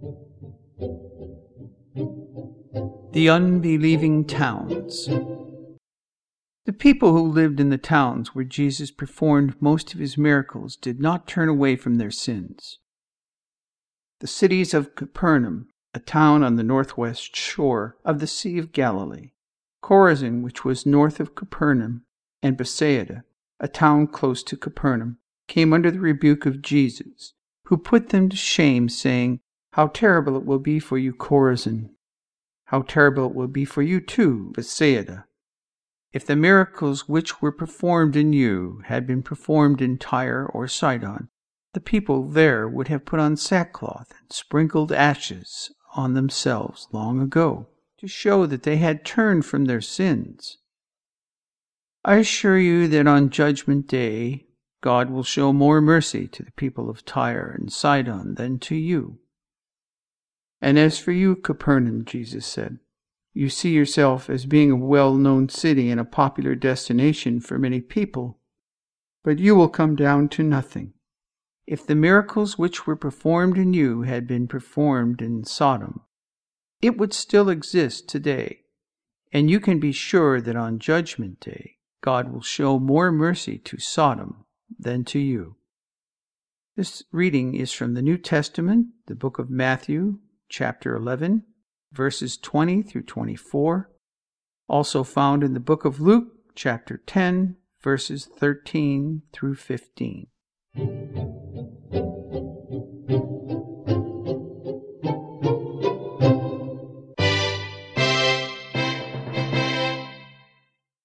The unbelieving towns. The people who lived in the towns where Jesus performed most of his miracles did not turn away from their sins. The cities of Capernaum, a town on the northwest shore of the Sea of Galilee, Chorazin, which was north of Capernaum, and Bethsaida, a town close to Capernaum, came under the rebuke of Jesus, who put them to shame, saying, "How terrible it will be for you, Chorazin! How terrible it will be for you too, Bethsaida! If the miracles which were performed in you had been performed in Tyre or Sidon, the people there would have put on sackcloth and sprinkled ashes on themselves long ago, to show that they had turned from their sins. I assure you that on Judgment Day, God will show more mercy to the people of Tyre and Sidon than to you. And as for you, Capernaum, Jesus said, you see yourself as being a well-known city and a popular destination for many people, but you will come down to nothing. If the miracles which were performed in you had been performed in Sodom, it would still exist today, and you can be sure that on Judgment Day, God will show more mercy to Sodom than to you." This reading is from the New Testament, the book of Matthew, chapter 11, verses 20 through 24, also found in the book of Luke, chapter 10, verses 13 through 15.